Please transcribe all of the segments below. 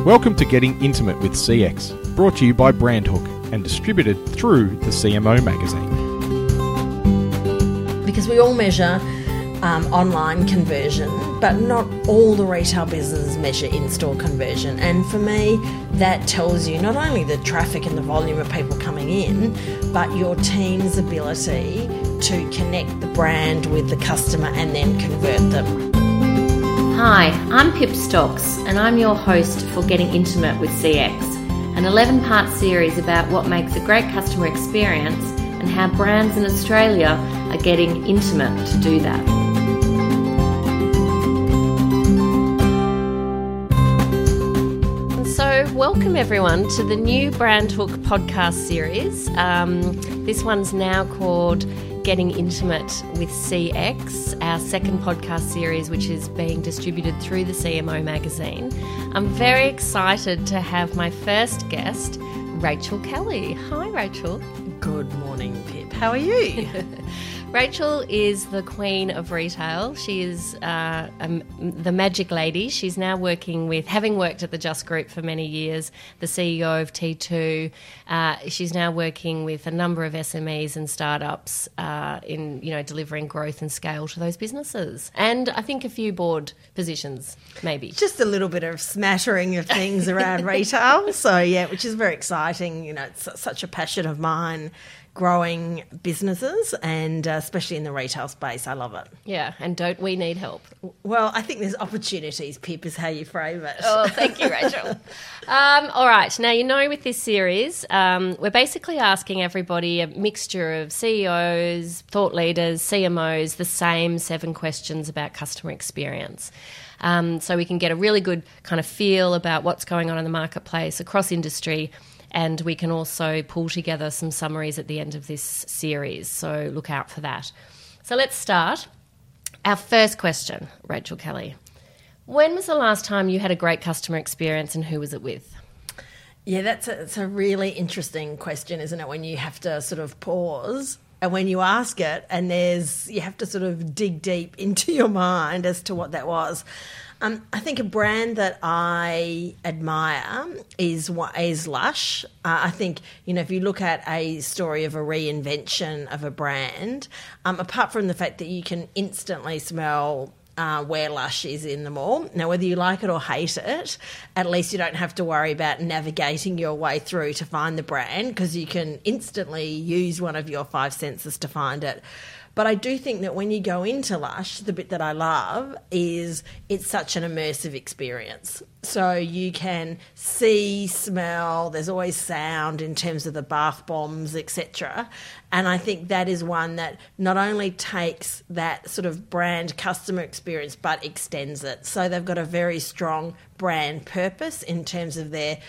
Welcome to Getting Intimate with CX, brought to you by Brandhook and distributed through the CMO magazine. Because we all measure online conversion, but not all the retail businesses measure in-store conversion. And for me, that tells you not only the traffic and the volume of people coming in, but your team's ability to connect the brand with the customer and then convert them. Hi, I'm Pip Stocks and I'm your host for Getting Intimate with CX, an 11-part series about what makes a great customer experience and how brands in Australia are getting intimate to do that. So welcome everyone to the new Brandhook podcast series. This one's now called Getting Intimate with CX, our second podcast series, which is being distributed through the CMO magazine. I'm very excited to have my first guest, Rachel Kelly. Hi, Rachel. Good morning, Pip. How are you? Rachel is the queen of retail. She is the magic lady. She's now having worked at the Just Group for many years, the CEO of T2. She's now working with a number of SMEs and startups in delivering growth and scale to those businesses. And I think a few board positions, maybe. Just a little bit of smattering of things around retail. So, yeah, which is very exciting. It's such a passion of mine, growing businesses, and especially in the retail space. I love it. Yeah, and don't we need help? Well, I think there's opportunities, Pip, is how you frame it. Oh, thank you, Rachel. All right, now with this series, we're basically asking everybody, a mixture of CEOs, thought leaders, CMOs, the same 7 questions about customer experience. So we can get a really good kind of feel about what's going on in the marketplace across industry. And we can also pull together some summaries at the end of this series, so look out for that. So let's start. Our first question, Rachel Kelly. When was the last time you had a great customer experience and who was it with? Yeah, it's a really interesting question, isn't it, when you have to sort of pause and when you ask it and you have to sort of dig deep into your mind as to what that was. I think a brand that I admire is Lush. I think, if you look at a story of a reinvention of a brand, apart from the fact that you can instantly smell where Lush is in the mall. Now, whether you like it or hate it, at least you don't have to worry about navigating your way through to find the brand, because you can instantly use one of your 5 senses to find it. But I do think that when you go into Lush, the bit that I love is it's such an immersive experience. So you can see, smell, there's always sound in terms of the bath bombs, etc. And I think that is one that not only takes that sort of brand customer experience, but extends it. So they've got a very strong brand purpose in terms of their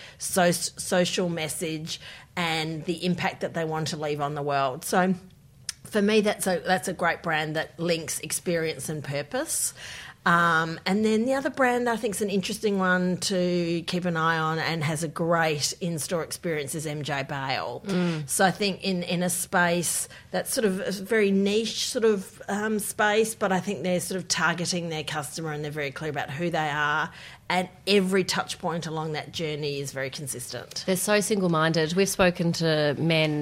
social message and the impact that they want to leave on the world. So for me, that's a great brand that links experience and purpose. And then the other brand I think is an interesting one to keep an eye on and has a great in-store experience is MJ Bale. So I think in a space that's sort of a very niche sort of space, but I think they're sort of targeting their customer and they're very clear about who they are. And every touch point along that journey is very consistent. They're so single-minded. We've spoken to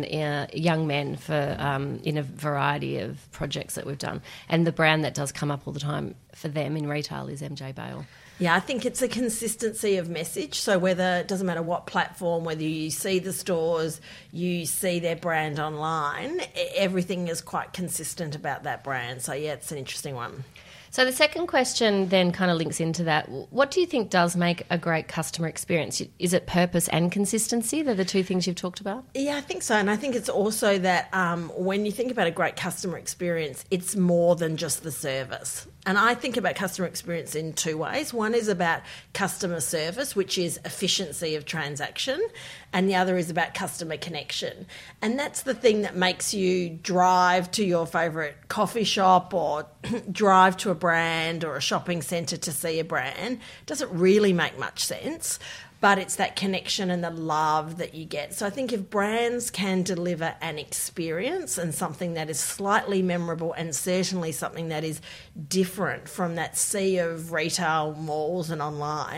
young men for in a variety of projects that we've done. And the brand that does come up all the time for them in retail is MJ Bale. Yeah, I think it's a consistency of message. So it doesn't matter what platform, whether you see the stores, you see their brand online, everything is quite consistent about that brand. So, yeah, it's an interesting one. So the second question then kind of links into that. What do you think does make a great customer experience? Is it purpose and consistency? They're the two things you've talked about? Yeah, I think so. And I think it's also that when you think about a great customer experience, it's more than just the service. And I think about customer experience in 2 ways. One is about customer service, which is efficiency of transaction, and the other is about customer connection. And that's the thing that makes you drive to your favourite coffee shop or drive to a brand or a shopping centre to see a brand. It doesn't really make much sense. but it's that connection and the love that you get. So I think if brands can deliver an experience and something that is slightly memorable and certainly something that is different from that sea of retail malls and online,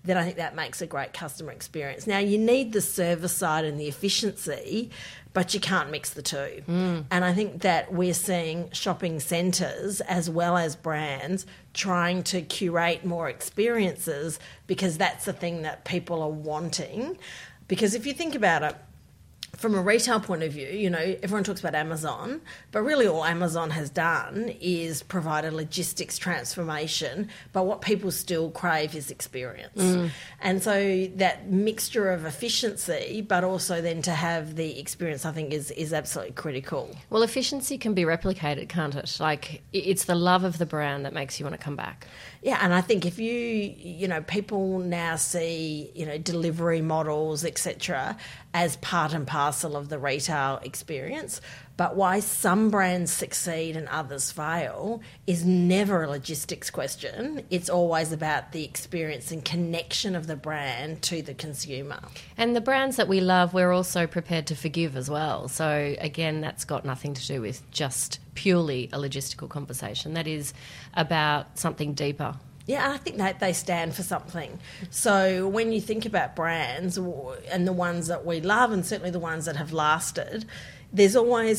then I think that makes a great customer experience. Now, you need the service side and the efficiency, but you can't mix the two. And I think that we're seeing shopping centres as well as brands trying to curate more experiences, because that's the thing that people are wanting. Because if you think about it, from a retail point of view, you know, everyone talks about Amazon, but really all Amazon has done is provide a logistics transformation, but what people still crave is experience. And so that mixture of efficiency, but also then to have the experience, I think is absolutely critical. Well, efficiency can be replicated, can't it? Like, it's the love of the brand that makes you want to come back. Yeah, and I think if you know, people now see, you know, delivery models, etc., as part and parcel of the retail experience, but why some brands succeed and others fail is never a logistics question. It's always about the experience and connection of the brand to the consumer. And the brands that we love, we're also prepared to forgive as well. So, again, that's got nothing to do with just purely a logistical conversation. That is about something deeper. Yeah, I think that they stand for something. So when you think about brands and the ones that we love, and certainly the ones that have lasted, there's always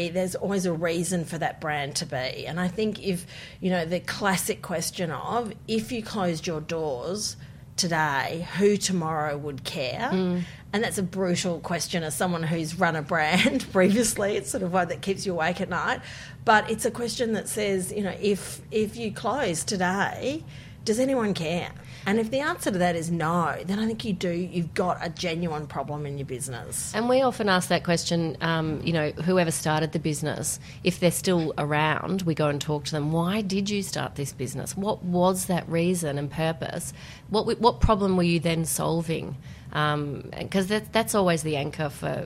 a reason for that brand to be. And I think if, you know, the classic question of, if you closed your doors today, who tomorrow would care? And that's a brutal question as someone who's run a brand previously. It's sort of one that keeps you awake at night. But it's a question that says, you know, if you close today, does anyone care? And if the answer to that is no, then I think you've got a genuine problem in your business. And we often ask that question, you know, whoever started the business, if they're still around, we go and talk to them. Why did you start this business? What was that reason and purpose? What problem were you then solving? Because that's always the anchor for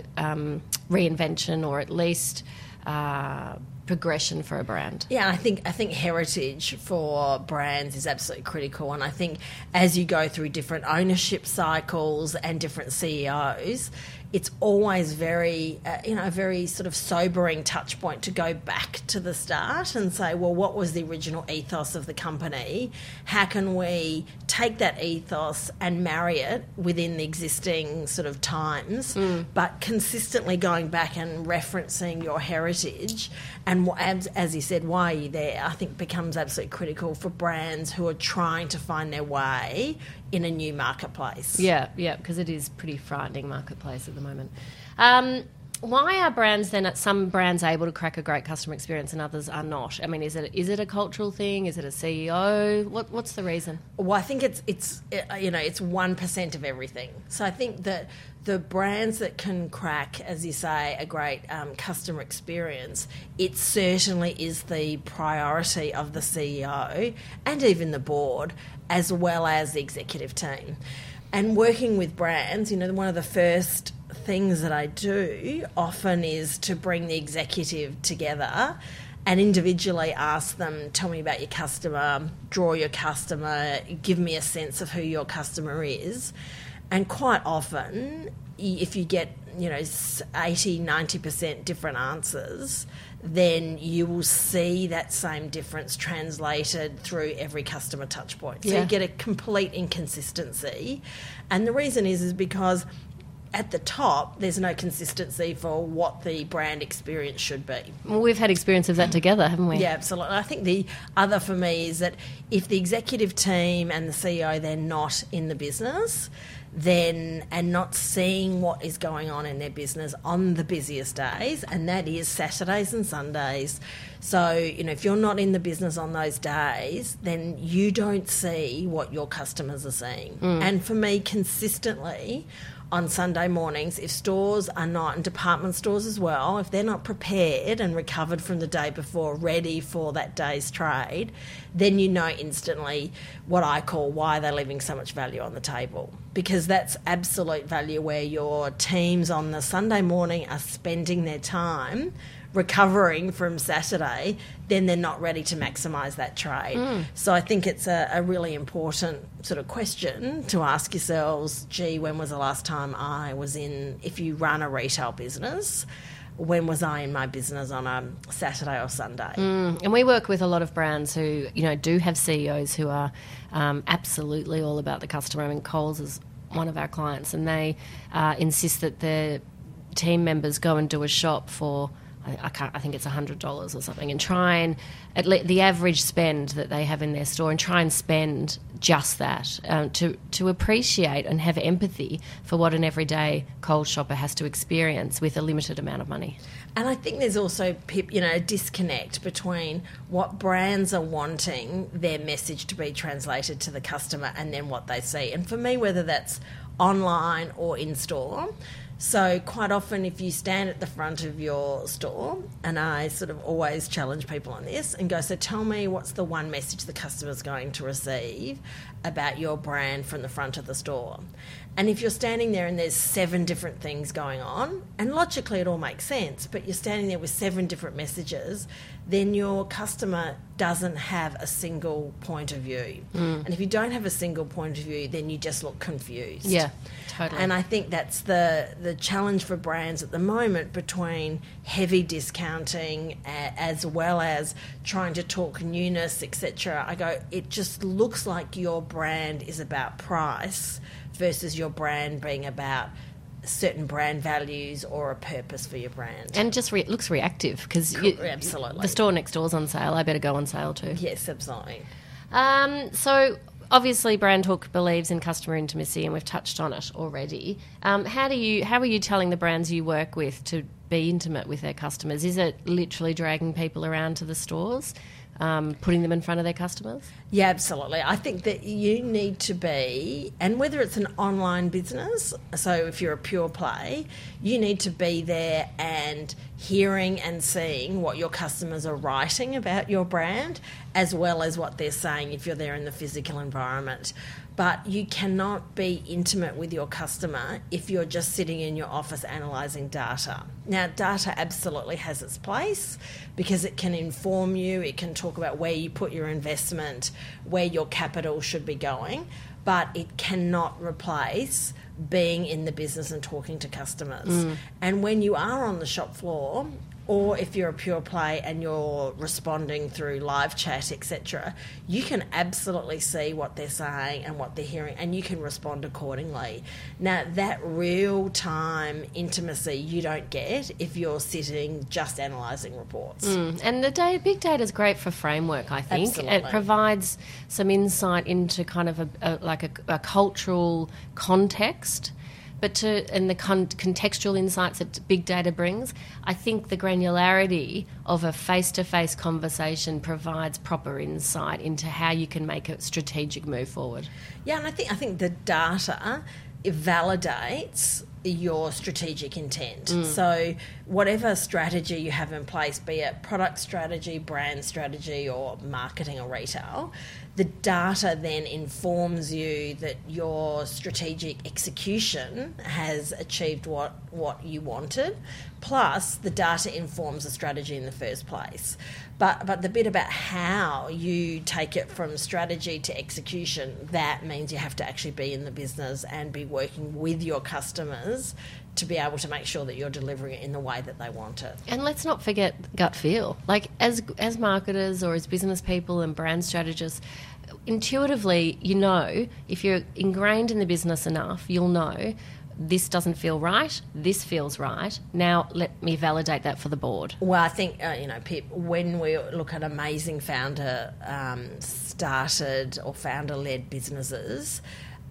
reinvention, or at least progression for a brand. Yeah, I think heritage for brands is absolutely critical, and I think as you go through different ownership cycles and different CEOs, it's always very, a very sort of sobering touch point to go back to the start and say, well, what was the original ethos of the company? How can we take that ethos and marry it within the existing sort of times, but consistently going back and referencing your heritage? And as you said, why are you there? I think becomes absolutely critical for brands who are trying to find their way in a new marketplace. Yeah, because it is pretty frightening marketplace at the moment. Why are brands then, some brands able to crack a great customer experience and others are not? I mean, is it a cultural thing? Is it a CEO? What's the reason? Well, I think it's 1% of everything. So I think that the brands that can crack, as you say, a great customer experience, it certainly is the priority of the CEO and even the board, as well as the executive team. And working with brands, one of the first things that I do often is to bring the executive together and individually ask them, tell me about your customer, draw your customer, give me a sense of who your customer is. And quite often, if you get 80-90% different answers, then you will see that same difference translated through every customer touch point. So you get a complete inconsistency. And the reason is because at the top, there's no consistency for what the brand experience should be. Well, we've had experience of that together, haven't we? Yeah, absolutely. I think the other for me is that if the executive team and the CEO, they're not in the business, then and not seeing what is going on in their business on the busiest days, and that is Saturdays and Sundays. So, if you're not in the business on those days, then you don't see what your customers are seeing. And for me, consistently, on Sunday mornings, if stores are not, and department stores as well, if they're not prepared and recovered from the day before, ready for that day's trade, then you know instantly what I call why they're leaving so much value on the table. Because that's absolute value where your teams on the Sunday morning are spending their time recovering from Saturday, then they're not ready to maximise that trade. So I think it's a really important sort of question to ask yourselves, when was the last time I was in, if you run a retail business, when was I in my business on a Saturday or Sunday? And we work with a lot of brands who, do have CEOs who are absolutely all about the customer. I mean, Coles is one of our clients, and they insist that their team members go and do a shop for, I think it's $100 or something, and try and the average spend that they have in their store, and try and spend just that to appreciate and have empathy for what an everyday Coles shopper has to experience with a limited amount of money. And I think there's also, a disconnect between what brands are wanting their message to be translated to the customer and then what they see. And for me, whether that's online or in store. So quite often if you stand at the front of your store, and I sort of always challenge people on this and go, so tell me what's the one message the customer's going to receive about your brand from the front of the store. And if you're standing there and there's 7 different things going on, and logically it all makes sense, but you're standing there with 7 different messages, then your customer doesn't have a single point of view. And if you don't have a single point of view, then you just look confused. Yeah, totally. And I think that's the challenge for brands at the moment, between heavy discounting as well as trying to talk newness, etc. I go, it just looks like your brand is about price versus your brand being about certain brand values or a purpose for your brand. And just looks reactive, because absolutely, the store next door's on sale, I better go on sale too. Yes, absolutely. So obviously Brand Hook believes in customer intimacy, and we've touched on it already. How are you telling the brands you work with to be intimate with their customers? Is it literally dragging people around to the stores, putting them in front of their customers? Yeah, absolutely. I think that you need to be, and whether it's an online business, so if you're a pure play, you need to be there and hearing and seeing what your customers are writing about your brand, as well as what they're saying if you're there in the physical environment. But you cannot be intimate with your customer if you're just sitting in your office analysing data. Now, data absolutely has its place, because it can inform you, it can talk about where you put your investment, where your capital should be going, but it cannot replace being in the business and talking to customers. And when you are on the shop floor, or if you're a pure play and you're responding through live chat, etc., you can absolutely see what they're saying and what they're hearing, and you can respond accordingly. Now, that real-time intimacy you don't get if you're sitting just analysing reports. And the big data is great for framework, I think. Absolutely. It provides some insight into kind of a cultural context. But the contextual insights that big data brings, I think the granularity of a face-to-face conversation provides proper insight into how you can make a strategic move forward. Yeah, and I think the data, it validates your strategic intent. So whatever strategy you have in place, be it product strategy, brand strategy, or marketing or retail, the data then informs you that your strategic execution has achieved what you wanted, plus the data informs the strategy in the first place. But the bit about how you take it from strategy to execution, that means you have to actually be in the business and be working with your customers to be able to make sure that you're delivering it in the way that they want it. And let's not forget gut feel. Like, as marketers or as business people and brand strategists, intuitively, if you're ingrained in the business enough, you'll know this doesn't feel right, this feels right. Now let me validate that for the board. Well, I think, Pip, when we look at amazing founder started or founder-led businesses,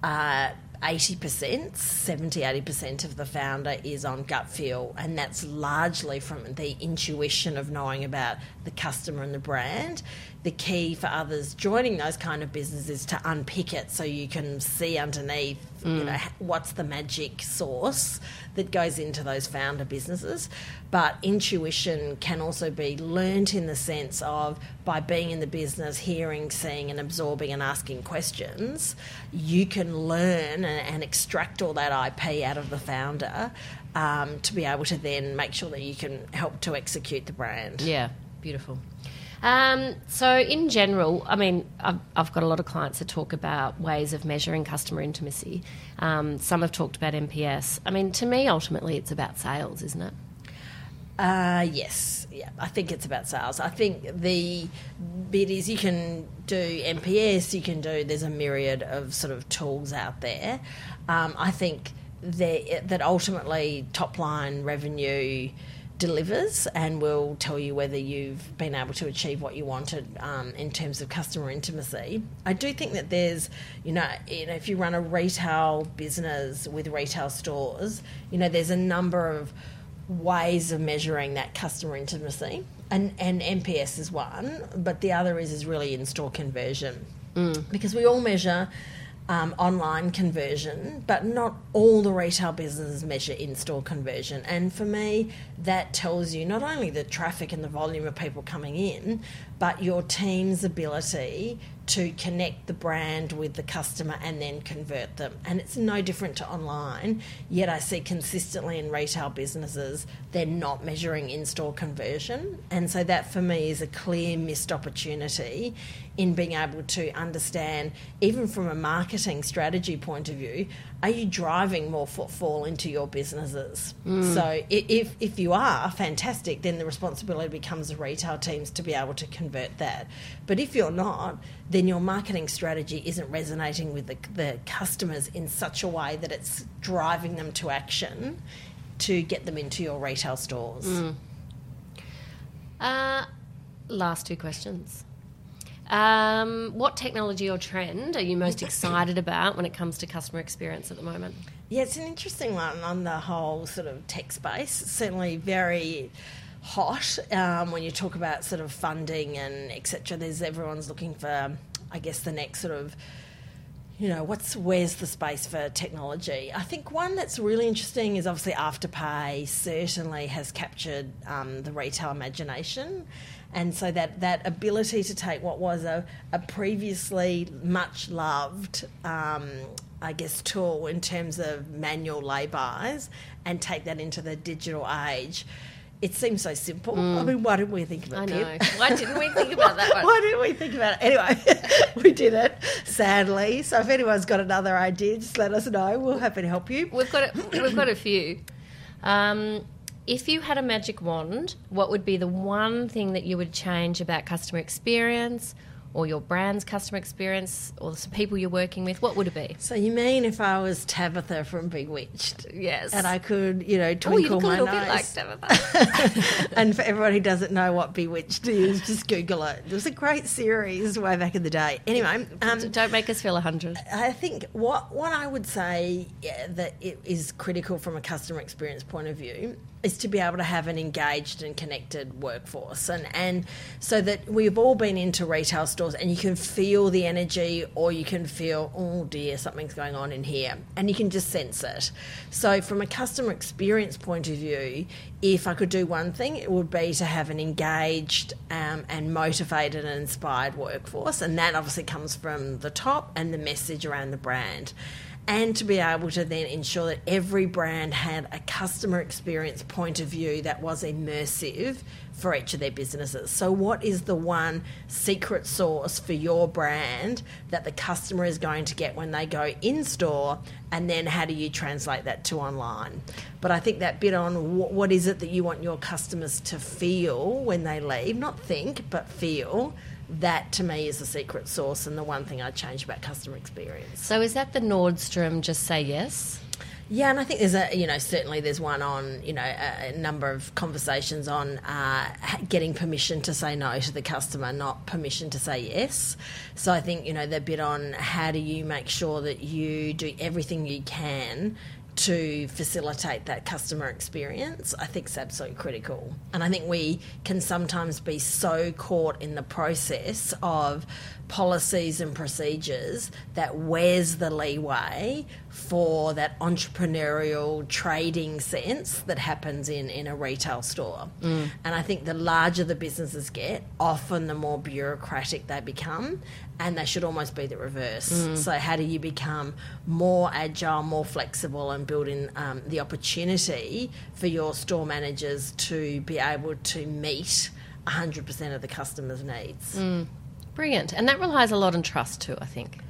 70-80% of the founder is on gut feel, and that's largely from the intuition of knowing about the customer and the brand. The key for others joining those kind of businesses is to unpick it so you can see underneath, what's the magic sauce that goes into those founder businesses. But intuition can also be learnt in the sense of, by being in the business, hearing, seeing and absorbing and asking questions, you can learn and extract all that IP out of the founder to be able to then make sure that you can help to execute the brand. Yeah, beautiful. So in general, I mean, I've got a lot of clients that talk about ways of measuring customer intimacy. Some have talked about NPS. I mean, to me, ultimately, it's about sales, isn't it? Yes. Yeah, I think it's about sales. I think the bit is you can do NPS, there's a myriad of sort of tools out there. I think that ultimately top line revenue delivers and will tell you whether you've been able to achieve what you wanted in terms of customer intimacy. I do think that there's, if you run a retail business with retail stores, there's a number of ways of measuring that customer intimacy, and NPS is one, but the other is really in-store conversion, because we all measure online conversion, but not all the retail businesses measure in-store conversion. And for me, that tells you not only the traffic and the volume of people coming in, but your team's ability to connect the brand with the customer and then convert them. And it's no different to online, yet I see consistently in retail businesses they're not measuring in-store conversion. And so that for me is a clear missed opportunity in being able to understand, even from a marketing strategy point of view, are you driving more footfall into your businesses? So if you are, fantastic, then the responsibility becomes the retail teams to be able to convert that. But if you're not, then your marketing strategy isn't resonating with the customers in such a way that it's driving them to action to get them into your retail stores. Last two questions. What technology or trend are you most excited about when it comes to customer experience at the moment? Yeah, it's an interesting one on the whole sort of tech space. It's certainly very hot when you talk about sort of funding and etc. Everyone's looking for, I guess, the next sort of, where's the space for technology? I think one that's really interesting is obviously Afterpay certainly has captured the retail imagination. And so that ability to take what was a previously much loved, tool in terms of manual lay-bys and take that into the digital age. It seems so simple. I mean, why didn't we think about it? I know. Why didn't we think about that one? Why didn't we think about it? Anyway, we did it, sadly. So if anyone's got another idea, just let us know. We're happy to help you. We've got a few. If you had a magic wand, what would be the one thing that you would change about customer experience or your brand's customer experience or the people you're working with? What would it be? So you mean if I was Tabitha from Bewitched? Yes. And I could, twinkle my nose. a little bit like Tabitha. And for everybody who doesn't know what Bewitched is, just Google it. It was a great series way back in the day. Anyway. Don't make us feel 100. I think what I would say that it is critical from a customer experience point of view is to be able to have an engaged and connected workforce. And so that we've all been into retail stores and you can feel the energy or you can feel, oh dear, something's going on in here. And you can just sense it. So from a customer experience point of view, if I could do one thing, it would be to have an engaged and motivated and inspired workforce. And that obviously comes from the top and the message around the brand. And to be able to then ensure that every brand had a customer experience point of view that was immersive for each of their businesses. So what is the one secret sauce for your brand that the customer is going to get when they go in-store, and then how do you translate that to online? But I think that bit on what is it that you want your customers to feel when they leave, not think, but feel, that to me is the secret sauce and the one thing I'd change about customer experience. So is that the Nordstrom just say yes? Yeah, and I think there's certainly there's one on, a number of conversations on getting permission to say no to the customer, not permission to say yes. So I think, the bit on how do you make sure that you do everything you can to facilitate that customer experience, I think is absolutely critical. And I think we can sometimes be so caught in the process of policies and procedures that where's the leeway for that entrepreneurial trading sense that happens in a retail store. And I think the larger the businesses get, often the more bureaucratic they become, and they should almost be the reverse. So how do you become more agile, more flexible, and build in the opportunity for your store managers to be able to meet 100% of the customer's needs? Brilliant. And that relies a lot on trust too, I think.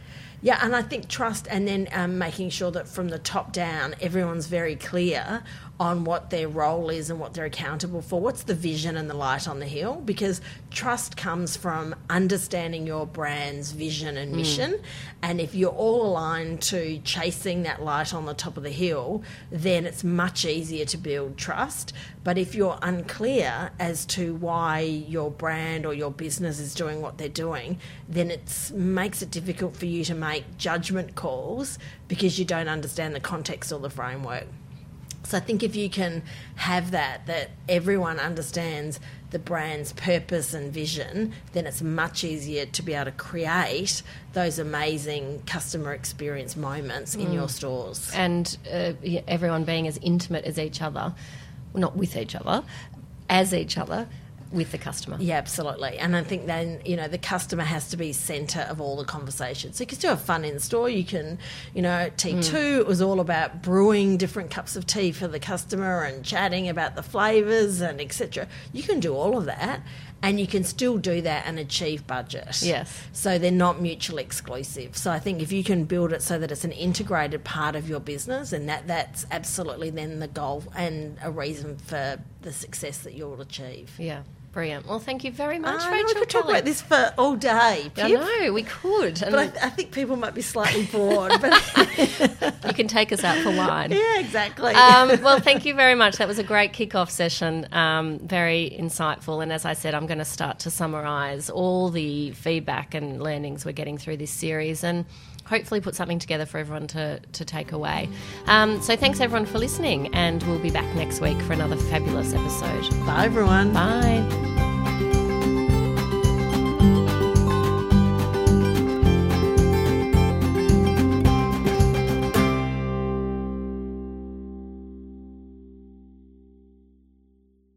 Yeah, and I think trust, and then making sure that from the top down, everyone's very clear on what their role is and what they're accountable for. What's the vision and the light on the hill? Because trust comes from understanding your brand's vision and mission. And if you're all aligned to chasing that light on the top of the hill, then it's much easier to build trust. But if you're unclear as to why your brand or your business is doing what they're doing, then it makes it difficult for you to make judgment calls because you don't understand the context or the framework. So I think if you can have that everyone understands the brand's purpose and vision, then it's much easier to be able to create those amazing customer experience moments in your stores. And everyone being as intimate as each other, well, not with each other, as each other, with the customer. Yeah, absolutely. And I think then, the customer has to be centre of all the conversations. So you can still have fun in store. You can, T2, it was all about brewing different cups of tea for the customer and chatting about the flavours and etc. You can do all of that and you can still do that and achieve budget. Yes. So they're not mutually exclusive. So I think if you can build it so that it's an integrated part of your business, and that's absolutely then the goal and a reason for the success that you'll achieve. Yeah. Brilliant. Well, thank you very much, Rachel. We could talk about this for all day. I know, we could. But I think people might be slightly bored. But you can take us out for wine. Yeah, exactly. Well, thank you very much. That was a great kick-off session, very insightful. And as I said, I'm going to start to summarise all the feedback and learnings we're getting through this series and hopefully put something together for everyone to take away. So thanks, everyone, for listening, and we'll be back next week for another fabulous episode. Bye, everyone. Bye.